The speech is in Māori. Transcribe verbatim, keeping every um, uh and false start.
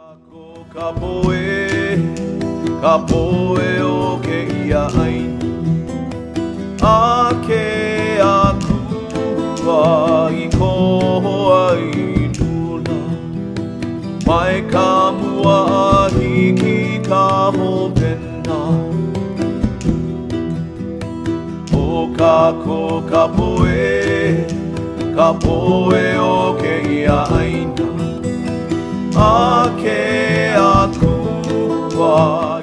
Ka poe, ka poe o ke ia ai. A ke akua i koho ai tula. Mai ka mua ahi ki ka hopena. O ka ko ka poe, ka poe o ke ia aina. A ke akua